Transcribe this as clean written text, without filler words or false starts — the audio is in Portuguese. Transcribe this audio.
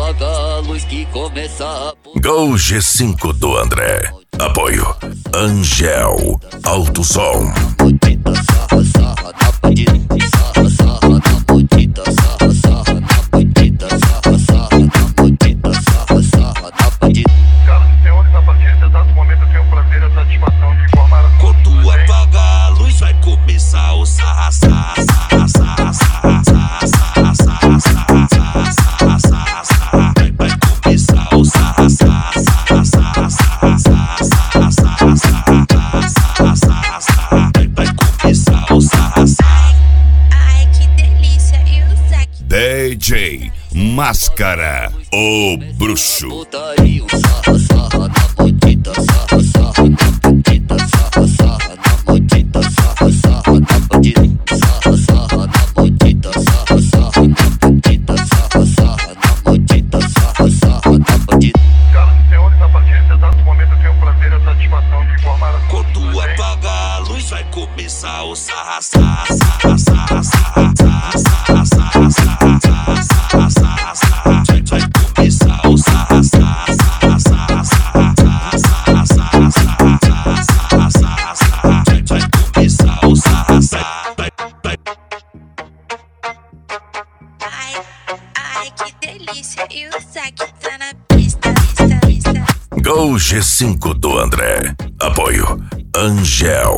apagar a luz que começa a... Gol G5 do André. Apoio Angel Alto Som. Bandida, sarra, sarra na bandida, sarra, sarra na bandida, sarra, sarra na bandida, sarra, sarra na bandida, sarra, sarra na bandida. Senhoras e senhores, a partir desse exato momento eu tenho o prazer e a satisfação de informar a todos. Quando apagar a luz vai começar o sarra, sarra, sarra, sarra, sarra, sarra, sarra, sarra, sarra, sarra, sarra. Vai começar o sarra, sarra, sarra, sarra, sarra, sarra, sarra, sarra, sarra, sarra. Vai começar o sarra, sarra. Ai, que delícia, e o Zac? DJ Máscara, o bruxo. Putaria, sarra, sarra na bandida, sarra, sarra na bandida, sarra, sarra na bandida, sarra, sarra na bandida, sarra, sarra na bandida, sarra, sarra na bandida, sarra, sarra na bandida, sarra, sarra na bandida. Senhoras e senhores, a partir desse exato momento eu tenho o prazer e a satisfação de informar a todos. Quando apagar a luz vai começar o sarra, sarra, sarra, sarra, sarra, sarra, sarra, sarra, sarra, sarra, sarra. Vai começar o sarra, sarra, sarra, sarra, sarra, sarra, sarra, sarra, sarra, sarra. Vai começar o sarra, sarra. Ai, que delícia, e o Zac tá na pista, pista, pista. Gol G5 do André. Apoio Angel